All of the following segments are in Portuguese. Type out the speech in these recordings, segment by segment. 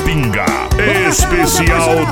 Pinga Especial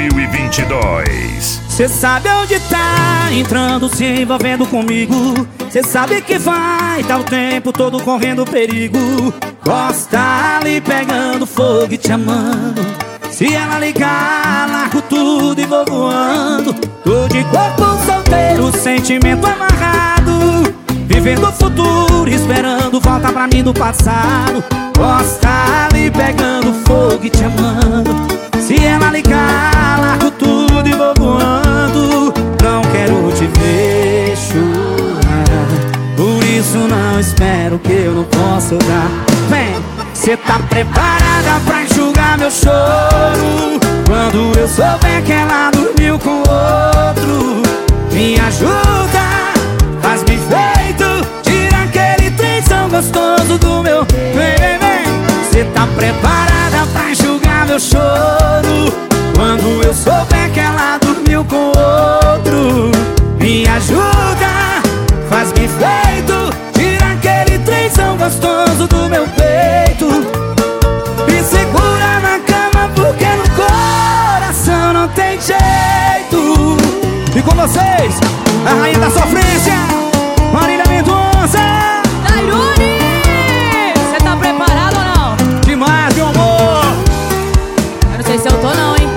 2022. Cê sabe onde tá entrando, se envolvendo comigo. Cê sabe que vai tá o tempo todo correndo perigo. Gosta ali pegando fogo e te amando. Se ela ligar, largo tudo e vou voando. Tô de corpo solteiro, sentimento amarrado, vivendo o futuro, esperando volta pra mim do passado. Gosta ali pegando fogo e te amando. Se ela ligar, largo tudo e vou voando. Não quero te ver chorar, por isso não espero que eu não possa dar. Vem, cê tá preparada pra enxugar meu choro quando eu souber que ela dormiu com outro? Me ajuda, faz-me feito, tira aquele trenzão gostoso do meu. Vem, vem, vem. Cê tá preparada pra enxugar meu choro quando eu souber que ela dormiu com outro? Me ajuda, faz-me feito, tira aquele trenzão gostoso do meu peito. Me segura na cama porque no coração não tem jeito. E com vocês, a rainha da sofrência, Marília Mendonça. Tairone, cê tá preparado ou não? Demais, meu amor. Eu não sei se eu tô não, hein?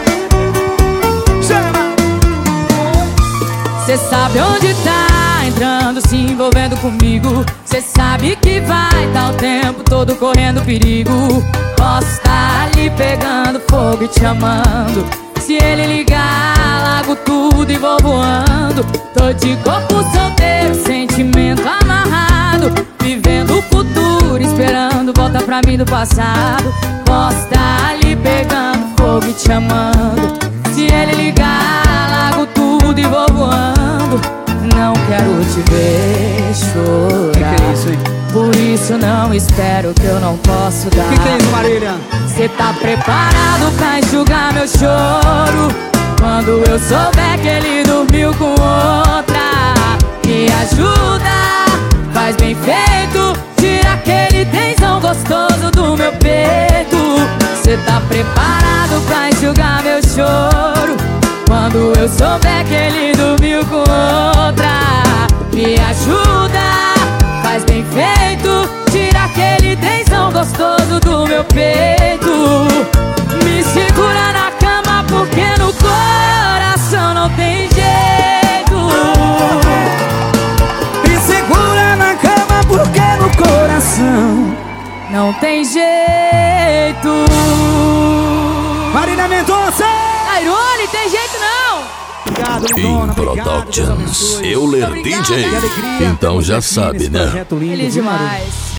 Chama. Cê sabe onde tá entrando, se envolvendo comigo. Cê sabe que vai tá o tempo todo correndo perigo. Posso estar ali pegando fogo e te amando. Se ele ligar, largo tudo e vou voando. Tô de corpo solteiro, sentimento amarrado, vivendo o futuro, esperando volta pra mim do passado. Posso estar ali pegando fogo e te amando. Se ele ligar, largo tudo e vou voando. Não quero te ver chorar, Que é isso, hein? por isso não espero que eu não posso dar. Que é isso, Marília? Cê tá preparado pra enxugar meu choro quando eu souber que ele dormiu com outra? Me ajuda, faz bem feito, tira aquele tensão gostoso do meu peito. Cê tá preparado pra enxugar meu choro quando eu souber que ele dormiu com outra? Me ajuda, faz bem feito, tira aquele tensão gostoso do meu peito. Me segura na cama porque no coração não tem jeito. Me segura na cama porque no coração não tem jeito. Marília Mendonça. Tairone, tem jeito não. Obrigado, In Lindona. Productions, Euler DJ. Então já sabe, né? Projeto lindo, Feliz viu, Marília? demais.